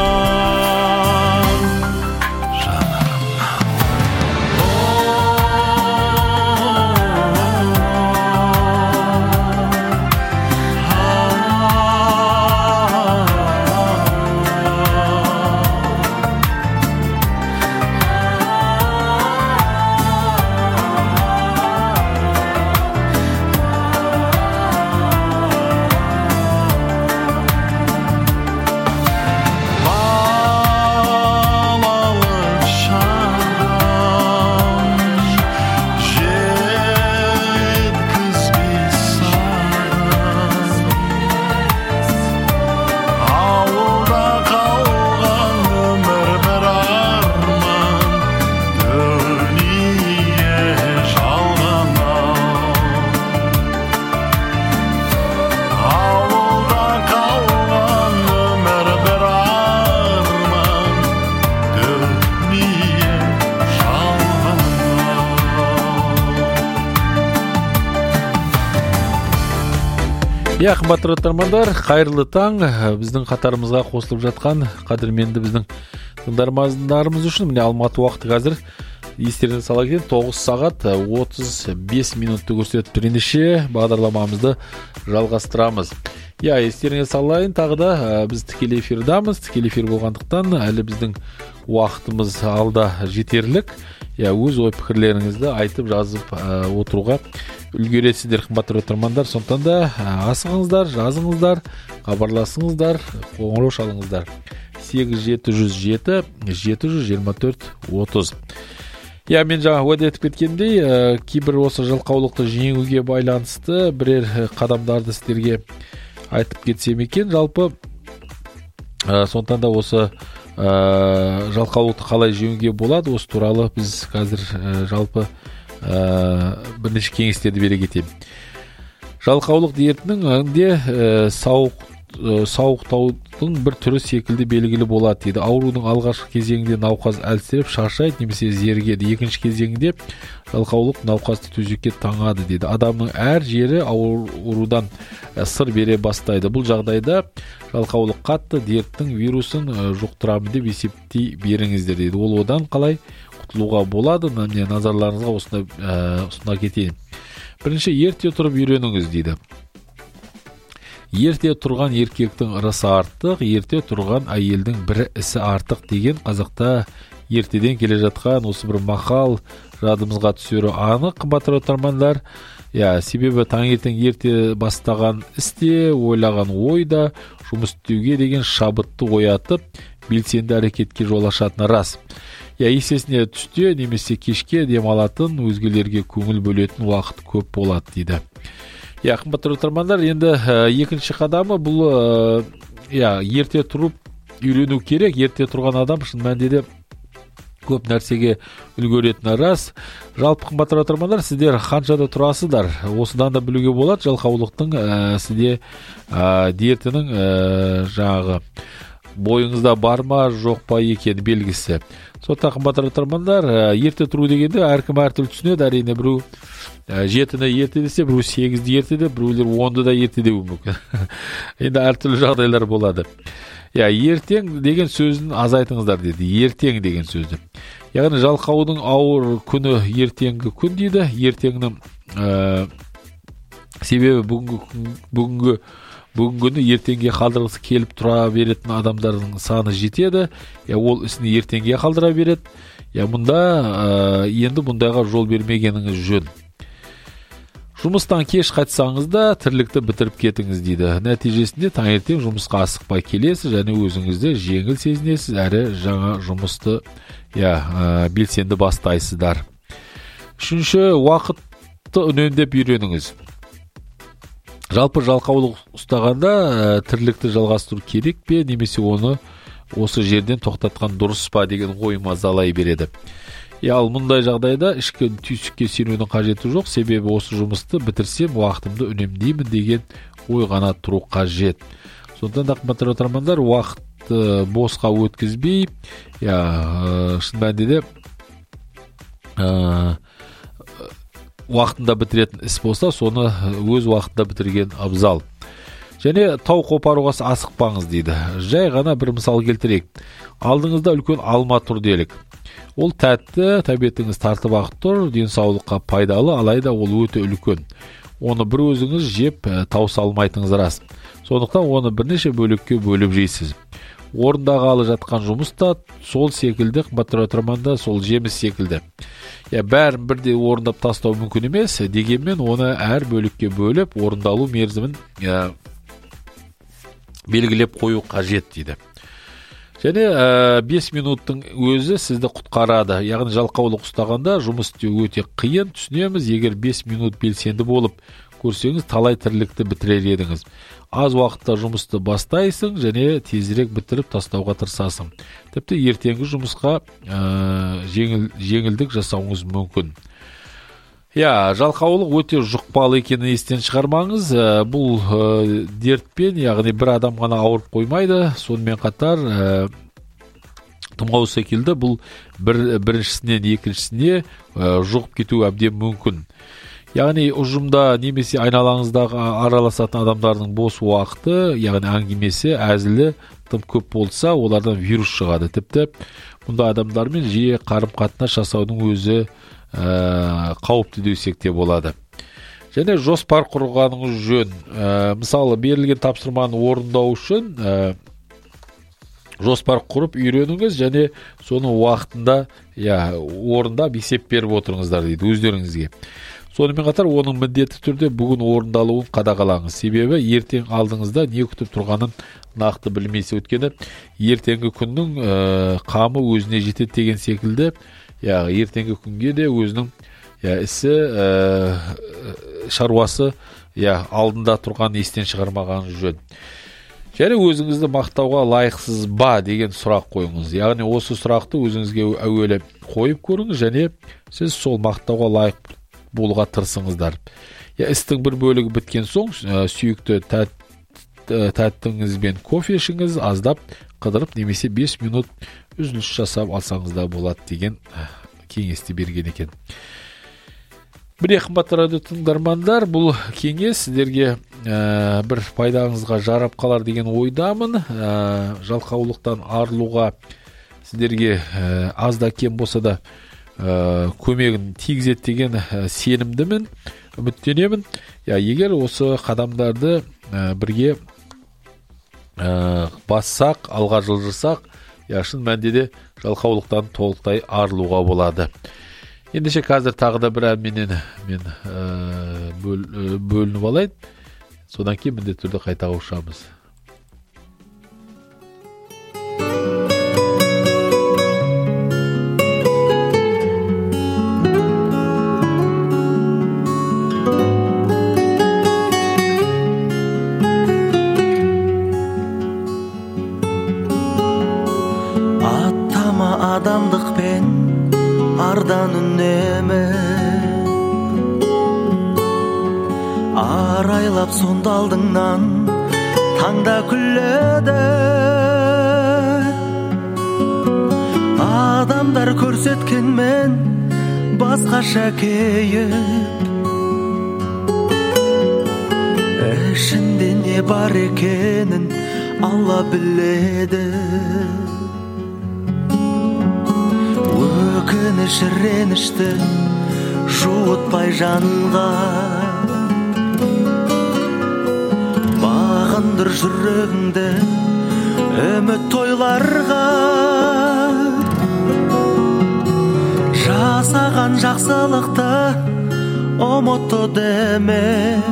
Я қымбатты тыңдармандар, қайырлы таң. Біздің қатарымызға қосылып жатқан қадірменді біздің тыңдармандарымыз үшін міне Алматы уақыты қазір естеріңізге сала кетейін, тоғыз сағат отыз бес минутты көрсетіп тұр. Ендеше бағдарламамызды жалғастырамыз. Я естеріңізге салайын, тағы да біз тікелей эфирдамыз. Тікелей эфир болғандықтан әлі біздің уақытымыз алда жетерлік. Я өз ой пікірлеріңізді айтып жазып ә, отыруға үлгересіздер, қымбатты тыңдармандар. Сондықтан да асығыңыздар, жазыңыздар, хабарласыңыздар, қоңырау шалыңыздар. сегіз жеті жүз жеті жеті жүз жиырма төрт отыз. Я мен жаңа уәде етіп кеткендей, ә, кейбір осы жалқаулықты жеңуге байланысты бірер қадамдарды сіздерге айтып кетсем екен. Жалпы ә, сондықтан да осы ә, жалқаулықты қалай жеңуге болады, осы туралы біз қазір ә, жалпы ә, бірнеше кеңестерді бере кетемін. Жалқаулық дертінің әңде ә, сауық ә, сауықтаудың бір түрі секілді белгілі болады дейді. Аурудың алғашқы кезеңінде науқас әлсіреп шаршайды немесе зерігеді. Екінші кезеңінде жалқаулық науқасты төсекке таңады дейді. Адамның әр жері аурудан ә, сыр бере бастайды. Бұл жағдайда жалқаулық қатты дерттің вирусын ә, жұқтырамын деп есептей беріңіздер дейді. Ол одан қалай құтылуға болады? Міне назарларыңызға осында ә, ұсына кетейін. Бірінші, ерте тұрып үйреніңіз дейді. Ерте тұрған еркектің ырысы артық, ерте тұрған әйелдің бір ісі артық деген қазақта ертеден келе жатқан осы бір мақал жадымызға түсері анық, қымбатты тыңдармандар. Я, себебі таңертең ерте бастаған істе, ойлаған ойда жұмыс істеуге деген шабытты оятып, белсенді әрекетке жол ашатыны рас. Я, есесіне түсте немесе кешке демалатын, өзгелерге көңіл бөлетін уақыт көп болады дейді. Я, қымбатты тыңдармандар, енді ә, екінші қадамы бұл ә, я, ерте тұрып үйрену керек. Ерте тұрған адам шын мәнінде де көп нәрсеге үлгеретіні рас. Жалпы қымбатты тыңдармандар, сіздер қаншада тұрасыздар? Осыдан да білуге болады жалқаулықтың ә, сізде ә, дертінің ә, жаңағы бойыңызда бар ма жоқ па екен белгісі. Сондықтан қымбатты тыңдармандар, ерте тұру дегенде әркім әртүрлі түсінеді. Әрине біреу жетіні ерте десе, біреу сегізді ерте де, біреулер онды да ерте деуі мүмкін. Енді әртүрлі жағдайлар болады. Я, ертең деген сөзін азайтыңыздар деді. Ертең деген сөзді. Яғни жалқаудың ауыр күні ертеңгі күн дейді. Ертеңнің ә, себебі бүгінгі бүгінгі бүгінгіні ертеңге қалдырғысы келіп тұра беретін адамдардың саны жетеді. Я, ол ісін ертеңге қалдыра береді. Я, мұнда ә, енді мұндайға жол бермегеніңіз жөн. Жұмыстан кеш қайтсаңыз да тірлікті бітіріп кетіңіз дейді. Нәтижесінде таңертең жұмысқа асықпай келесіз және өзіңізді жеңіл сезінесіз, әрі жаңа жұмысты я, ә, белсенді бастайсыздар. Үшінші, уақытты үнемдеп үйреніңіз. Жалпы жалқаулық ұстағанда ә, тірлікті жалғастыру керек пе, немесе оны осы жерден тоқтатқан дұрыс па деген ой мазалай береді. Я, ал мұндай жағдайда ішкі түйсікке сенудің қажеті жоқ, себебі осы жұмысты бітірсем уақытымды үнемдеймін деген ой ғана тұру қажет. Сондықтан да қымбатты радиотыңдармандар, уақытты босқа өткізбей, я шын мәнінде уақытында бітіретін іс болса, соны өз уақытында бітірген абзал. Және тау қопаруға асықпаңыз дейді. Жай ғана бір мысал келтірейік. Алдыңызда үлкен алма тұр делік. Ол тәтті, тәбетіңіз тартып ақ тұр, денсаулыққа пайдалы, алайда ол өте үлкен. Оны бір өзіңіз жеп тауса алмайтыңыз рас. Сондықтан оны бірнеше бөлікке бөліп жейсіз. Орындағалы жатқан жұмыс та сол секілді, қымбатты радиотыңдармандар, сол жеміс секілді. Я бәрін бірдей орындап тастау мүмкін емес, дегенмен оны әр бөлікке бөліп, орындалу мерзімін я, белгілеп қою қажет дейді. Және бес минуттың өзі сізді құтқарады. Яғни жалқаулық ұстағанда жұмыс істеу өте қиын, түсінеміз. Егер бес минут белсенді болып көрсеңіз, талай тірлікті бітірер едіңіз. Аз уақытта жұмысты бастайсың және тезірек бітіріп тастауға тырысасың. Тіпті ертеңгі жұмысқа ә, жеңіл, жеңілдік жасауыңыз мүмкін. Я, жалқаулық өте жұқпалы екенін естен шығармаңыз. Ә, бұл ә, дертпен, яғни бір адам ғана ауырып қоймайды. Сонымен қатар ә, тұмау секілді бұл бір, біріншісінен екіншісіне ә, жұғып кету әбден мүмкін. Яғни ұжымда немесе айналаңыздағы араласатын адамдардың бос уақыты, яғни әңгімесі, әзілі тым көп болса, олардан вирус шығады. Тіпті мұнда адамдармен жиі қарым-қатынас жасаудың өзі ә, қауіпті десек те болады. Және жоспар құрғаныңыз жөн. Ә, мысалы, берілген тапсырманы орындау үшін ә, жоспар құрып үйреніңіз және соны уақытында я, орындап есеп беріп отырыңыздар дейді өздеріңізге. Сонымен қатар оның міндетті түрде бүгін орындалуын қадағалаңыз. Себебі ертең алдыңызда не күтіп тұрғанын нақты білмейсіз. Өйткені ертеңгі күннің ә, қамы өзіне жетеді деген секілді, я, ертеңгі күнге де өзінің я, ісі ә, шаруасы я, алдында тұрған естен шығармаған жөн. Және өзіңізді мақтауға лайықсыз ба деген сұрақ қойыңыз. Яғни осы сұрақты өзіңізге әуелі қойып көріңіз және сіз сол мақтауға лайық болуға тырысыңыздар. Я, істің бір бөлігі біткен соң ә, сүйікті тәт, тәттіңізбен кофе ішіңіз, аздап қыдырып немесе бес минут үзіліс жасап алсаңыз да болады деген кеңесті берген екен. Бір қымбатты радиотыңдармандар, бұл кеңес сіздерге ә, бір пайдаңызға жарап қалар деген ойдамын. Ә, жалқаулықтан арылуға сіздерге ә, аз да кем болса да ә, көмегін тигізеді деген ә, сенімдімін, үміттенемін. Я, егер осы қадамдарды ә, бірге ә, бассақ, алға жылжырсақ, я, шын мәнде де жалқаулықтан толықтай арылуға болады. Ендеше қазір тағы да бір әнменен мен ә, бөл, бөлініп алайын. Содан кейін міндетті түрде қайта қауышамыз. Аттама адамдықпен ардан үнемі арайлап сонда алдыңнан таңда күледі. Адамдар көрсеткенмен басқаша кейіп, ішінде не бар екенін Алла біледі. Өкініш ренішті жуытпай жанға, бағындыр жүрегіңді үміт тойларға. Жасаған жақсылықты ұмытты деме,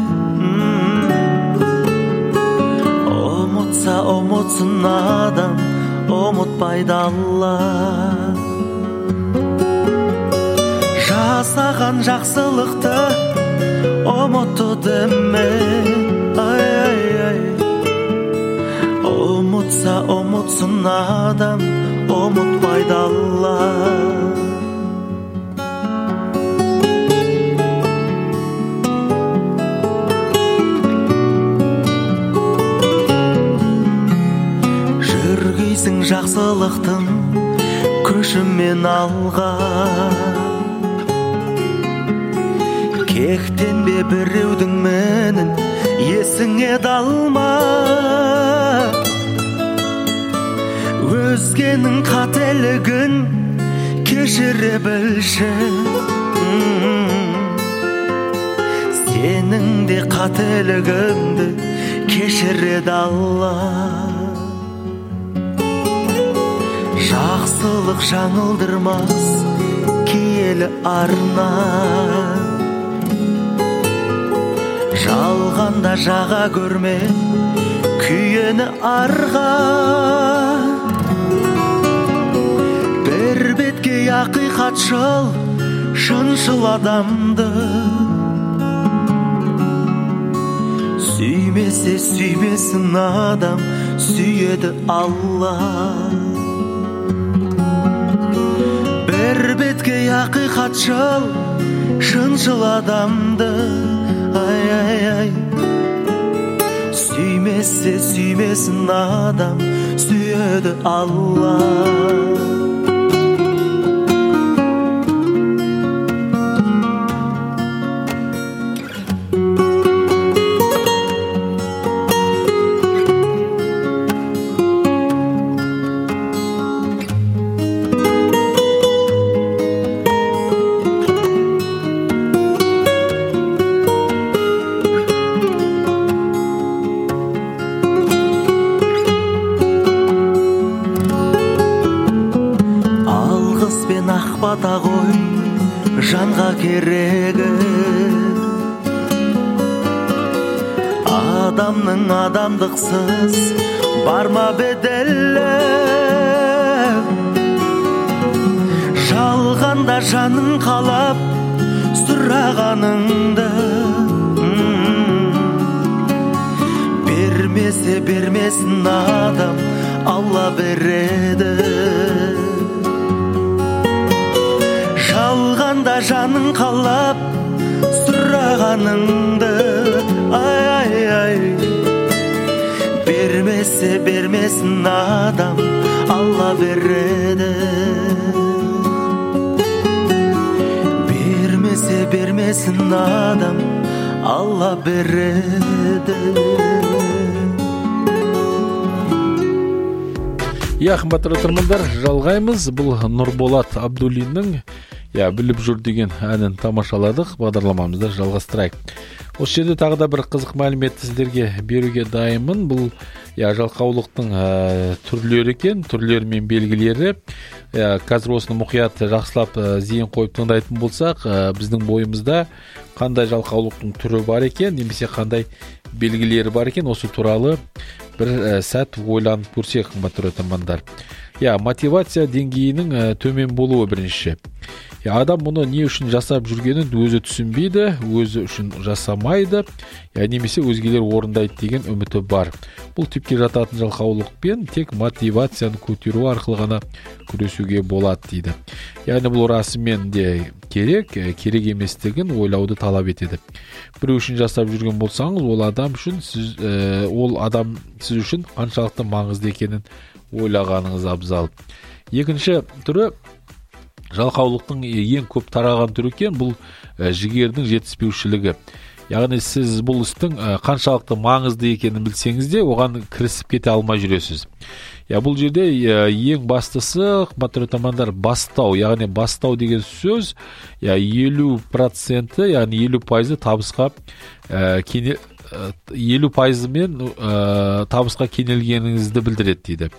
ұмытса ұмытсын адам, ұмытпайды Алла. Жасаған жақсылықты ұмытты деме, ай, ай, ай. Ұмытса ұмытсын адам, ұмытпайды Алла. дейсің жақсылықтың көшімен алға. Кектенбе біреудің менін есіңе далма. Өзгенің қателігін кешіре білші. Сенің де қателігіңді кешіреді Алла. Жақсылық жаңылдырмас киелі арна. Жалғанда жаға көрме күйені арға. Бір бетке ақиқатшыл шыншыл адамды сүймесе сүймесін адам, сүйеді Алла. Бір бетке ақиқатшыл шыншыл адамды ай ай ай сүймесе сүймесін адам, сүйеді Алла. Бата ғой жанға керегі. Адамның адамдықсыз барма беделі. Жалғанда жаның қалап сұрағаныңды бермесе бермесін адам, Алла береді. Жалғанда жаның қалап сұрағаныңды ай ай ай бермесе бермесін адам, Алла береді. Бермесе бермесін адам, Алла береді. Я қымбатты тыңдармандар, жалғаймыз. Бұл Нұрболат Абдуллиннің Я біліп жүр деген әнін тамашаладық. Бағдарламамызды жалғастырайық. Осы жерде тағы да бір қызық мәліметті сіздерге беруге дайынмын. Бұл я жалқаулықтың ә, түрлері екен, түрлері мен белгілері. Я, қазір осыны мұқият жақсылап ә, зейін қойып тыңдайтын болсақ, ә, біздің бойымызда қандай жалқаулықтың түрі бар екен, немесе қандай белгілері бар екен, осы туралы бір ә, сәт ойланып көрсек, қымбатты тыңдармандар. Я, мотивация деңгейінің ә, төмен болуы бірінші. Я, адам мұны не үшін жасап жүргенін өзі түсінбейді, өзі үшін жасамайды, я, немесе өзгелер орындайды деген үміті бар. Бұл типке жататын жалқаулықпен тек мотивацияны көтеру арқылы ғана күресуге болады дейді. Яғни бұл расымен де керек, керек еместігін ойлауды талап етеді. Бір үшін жасап жүрген болсаңыз, ол адам үшін сіз, ә, ол адам сіз үшін қаншалықты маңызды екенін ойлағаныңыз абзал. Екінші түрі жалқаулықтың ең көп тараған түрі екен, бұл ә, жігердің жетіспеушілігі. Яғни сіз бұл істің ә, қаншалықты маңызды екенін білсеңіз де, оған кірісіп кете алмай жүресіз. Я, бұл жерде ә, ең бастысы, қымбатты тыңдармандар, бастау. Яғни бастау деген сөз, я, елу проценті, яғни елу пайызы табысқа ә, кене, ә, елу пайызымен ә, табысқа кенелгеніңізді білдіреді дейді.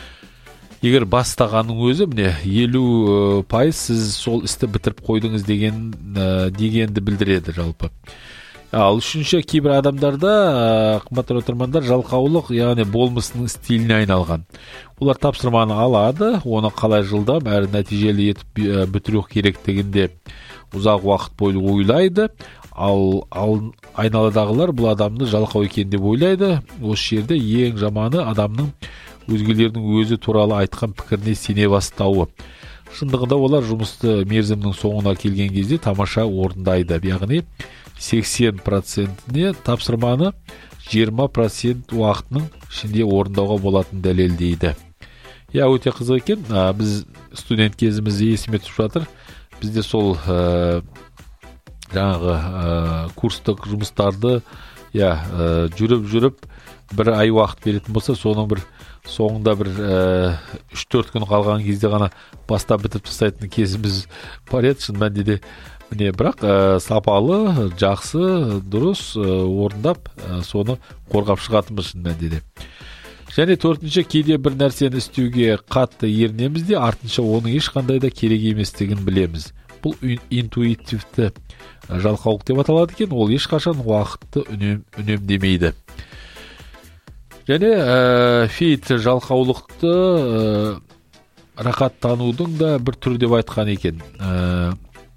Егер бастағаның өзі міне елу пайыз сіз сол істі бітіріп қойдыңыз деген ә, дегенді білдіреді жалпы. Ал үшінші, кейбір адамдарда қымбатты тыңдармандар, жалқаулық яғни болмысының стиліне айналған. Олар тапсырманы алады, оны қалай жылдам әрі нәтижелі етіп бітіру керектігінде ұзақ уақыт бойы ойлайды. Ал, ал айналадағылар бұл адамды жалқау екен деп ойлайды. Осы жерде ең жаманы адамның өзгелердің өзі туралы айтқан пікіріне сене бастауы. Шындығында олар жұмысты мерзімнің соңына келген кезде тамаша орындайды. Яғни сексен процентіне тапсырманы жиырма процент уақытының ішінде орындауға болатын дәлелдейді. иә өте қызық екен. Біз студент кезімізде есіме түсіп жатыр. Бізде сол ә, жаңағы ә, курстық жұмыстарды иә ә, жүріп жүріп бір ай уақыт беретін болса, соның бір соңында бір үш төрт күн қалған кезде ғана бастап бітіп тастайтын кезіміз бар еді. Шын мәнінде де міне бірақ ә, сапалы, жақсы, дұрыс ә, орындап ә, соны қорғап шығатынбыз шын мәнінде де. Және төртінші, кейде бір нәрсені істеуге қатты ерінеміз де, артынша оның ешқандай да керек еместігін білеміз. Бұл интуитивті жалқаулық деп аталады екен. Ол ешқашан уақытты үнем, үнемдемейді. Және ә, Фейт жалқаулықты ә, рақаттанудың да бір түрі деп айтқан екен. Ә,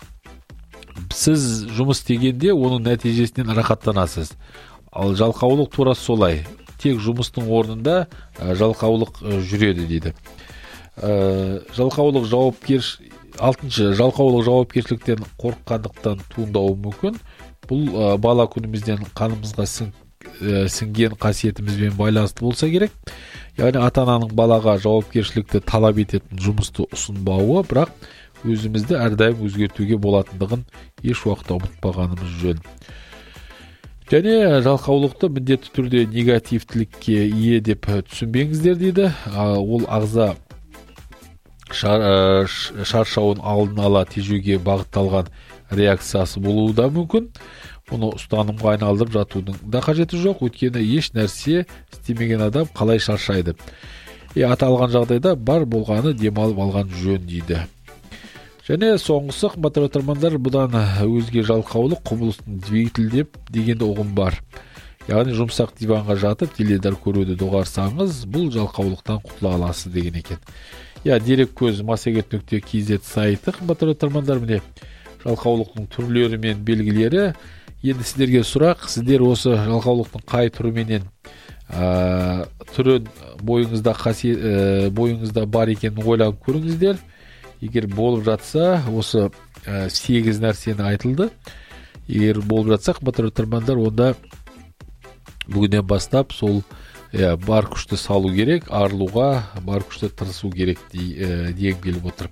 сіз жұмыс істегенде оның нәтижесінен рақаттанасыз. Ал жалқаулық тура солай. Тек жұмыстың орнында ә, жалқаулық ә, жүреді дейді. Ә, жалқаулық жауапкерш алтыншы жалқаулық жауапкершіліктен қорыққандықтан туындауы мүмкін. Бұл ә, бала күнімізден қанымызға сің сіңген қасиетімізбен байланысты болса керек. Яғни ата-ананың балаға жауапкершілікті талап ететін жұмысты ұсынбауы, бірақ өзімізді әрдайым өзгертуге болатындығын еш уақытта ұмытпағанымыз жөн. Және жалқаулықты міндетті түрде негативтілікке ие деп түсінбеңіздер дейді. Ол ағза шар, шаршауын алдын ала тежеуге бағытталған реакциясы болуы да мүмкін. Оны ұстанымға айналдырып жатудың да қажеті жоқ, өйткені еш нәрсе істемеген адам қалай шаршайды. Е, аталған жағдайда бар болғаны демалып алған жөн дейді. Және соңғысы, қымбатты тыңдармандар, бұдан өзге жалқаулық құбылыстың двигателі деп деген ұғым бар. Яғни жұмсақ диванға жатып теледидар көруді доғарсаңыз, бұл жалқаулықтан құтыла аласыз деген екен. Я дерек көз массагет нүкте кз сайты, қымбатты тыңдармандар, міне жалқаулықтың түрлері мен белгілері. Енді сіздерге сұрақ, сіздер осы жалқаулықтың қай түріменен ә, түрін бойыңызда қасиет ә, бойыңызда бар екенін ойлап көріңіздер. Егер болып жатса, осы ә, сегіз нәрсені айтылды. Егер болып жатса, қымбатты тыңдармандар, онда бүгіннен бастап сол ә, бар күшті салу керек, арылуға бар күшті тырысу керек дегім келіп отыр.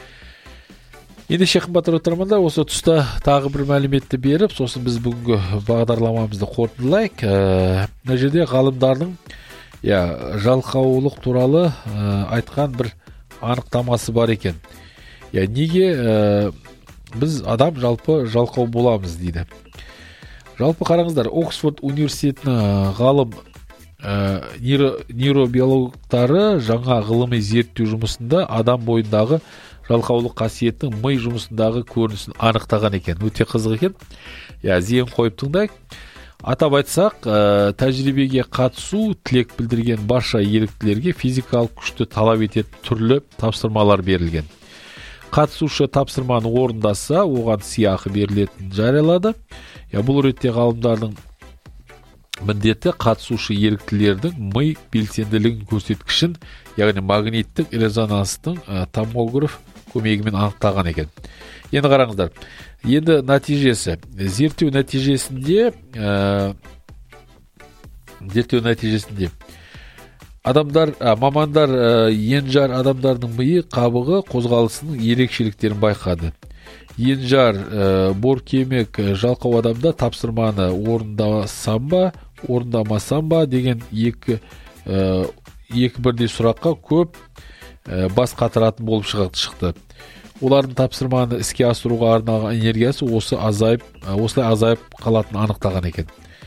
Енді қымбатты тыңдармандар, осы тұста тағы бір мәліметті беріп, сосын біз бүгінгі бағдарламамызды қорытындылайық. Мына жерде ғалымдардың я, жалқаулық туралы ә, айтқан бір анықтамасы бар екен. Я, неге ә, біз адам жалпы жалқау боламыз дейді. Жалпы қараңыздар, Оксфорд университетінің ғалым ә, нейро, нейробиологтары жаңа ғылыми зерттеу жұмысында адам бойындағы жалқаулық қасиеттің ми жұмысындағы көрінісін анықтаған екен. Өте қызық екен. Я, зейін қойып тыңдайық. Атап айтсақ, ә, тәжірибеге қатысу тілек білдірген барша еріктілерге физикалық күшті талап ететін түрлі тапсырмалар берілген. Қатысушы тапсырманы орындаса, оған сыйақы берілетінін жариялады. Я, бұл ретте ғалымдардың міндеті қатысушы еріктілердің ми белсенділігін көрсеткішін, яғни магниттік резонанстың ә, томограф көмегімен анықтаған екен. Енді қараңыздар. Енді нәтижесі. Зерттеу нәтижесінде ә, зерттеу нәтижесінде адамдар, ә, мамандар ә, енжар адамдардың миы қабығы қозғалысының ерекшеліктерін байқады. Енжар ә, бор кемек жалқау адамда тапсырманы орындасам ба, орындамасам ба деген екі, ә, екі бірдей сұраққа көп ә, бас қатыратын болып шықты. Олардың тапсырманы іске асыруға арналған энергиясы осы азайып, осылай азайып қалатын анықтаған екен.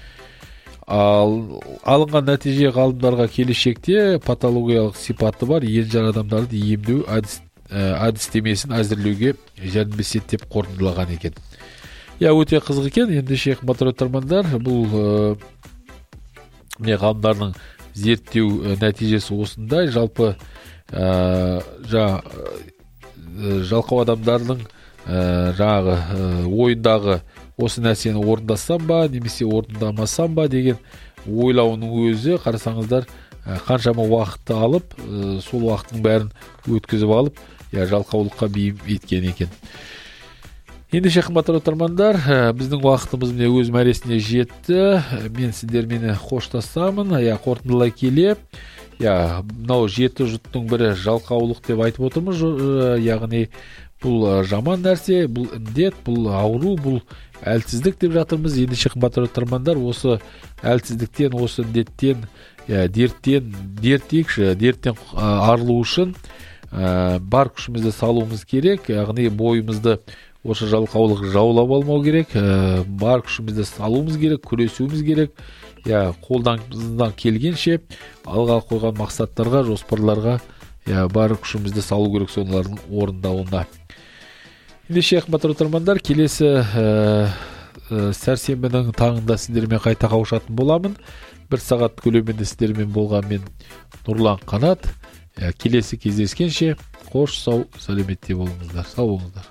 Ал алынған нәтиже ғалымдарға келешекте патологиялық сипаты бар енжар адамдарды емдеу әдіс, ә, әдістемесін әзірлеуге жәрдемдеседі деп қорытындылаған екен. Я, өте қызық екен. Енді қымбатты тыңдармандар, бұл ә, міне ғалымдардың зерттеу нәтижесі осындай. Жалпы ә, жа, жалқау адамдардың ә, жаңағы ә, ойындағы осы нәрсені орындасам ба, немесе орындамасам ба деген ойлауының өзі, қарасаңыздар, ә, қаншама уақытты алып, ә, сол уақыттың бәрін өткізіп алып, я, жалқаулыққа бейім еткен екен. Енді қымбатты тыңдармандар, біздің уақытымыз міне өз мәресіне жетті. Мен сіздермен қоштасамын. Я, қорытындылай келе, я мынау жеті жұттың бірі жалқаулық деп айтып отырмыз. Яғни бұл жаман нәрсе, бұл індет, бұл ауру, бұл әлсіздік деп жатырмыз. Ендеше қымбатты тыңдармандар, осы әлсіздіктен, осы індеттен, я дерттен, дерт дейікші, дерттен арылу үшін бар күшімізді салуымыз керек. Яғни бойымызды осы жалқаулық жаулап алмау керек. Бар күшімізді салуымыз керек, күресуіміз керек. Я қолдан келгенше алға қойған мақсаттарға, жоспарларға я бар күшімізді салу керек солардың орындауына. Ендеше қымбатты тыңдармандар, келесі сәрсенбінің таңында сіздермен қайта қауышатын боламын. Бір сағат көлемінде сіздермен болған мен Нұрлан Қанат. Келесі кездескенше қош, сау, сәлеметте болыңыздар. Сау болыңыздар.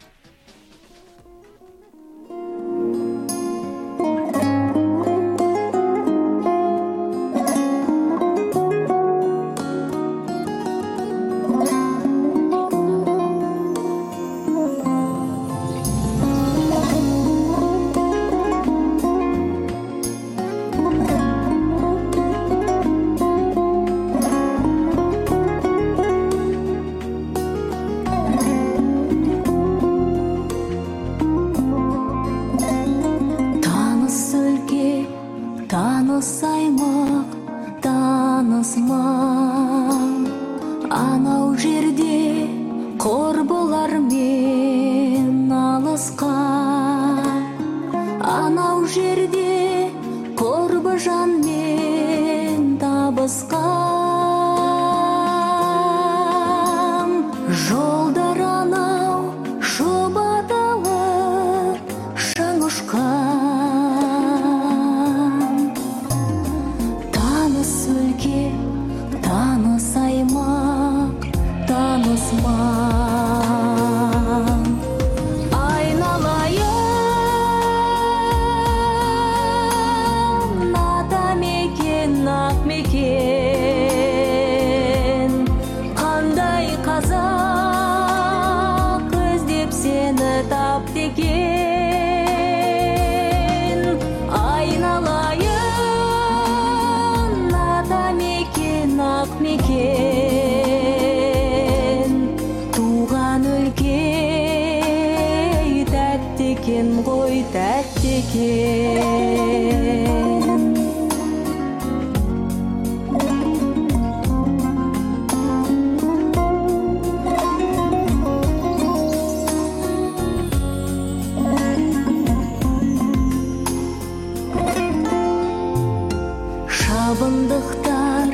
Шабындықтар,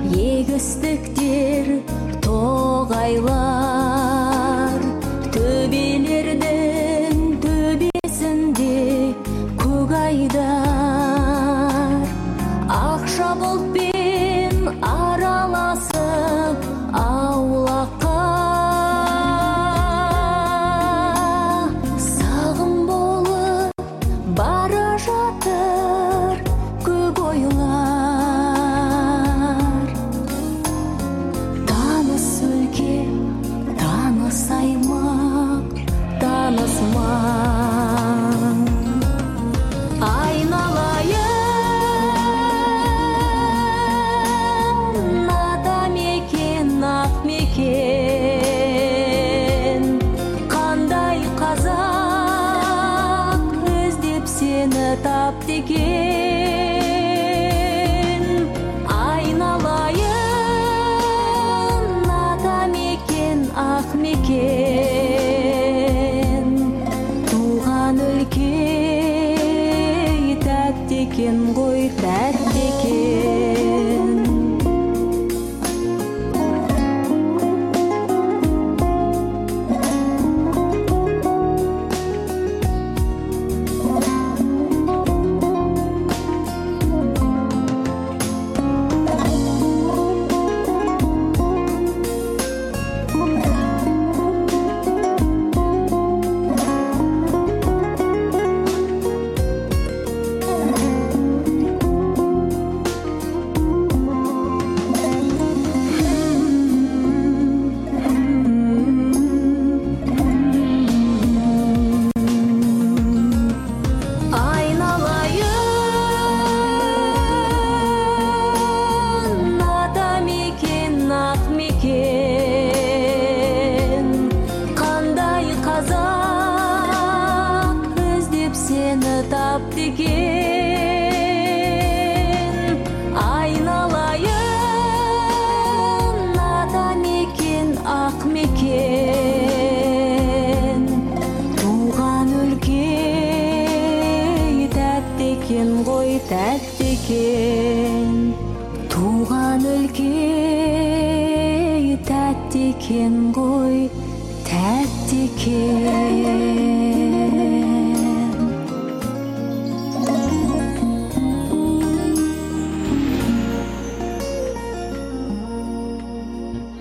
егістіктер, тоғайлар, төбелердің төбесінде көк экен, туған өлке тәтті екен ғой, тәтті екен.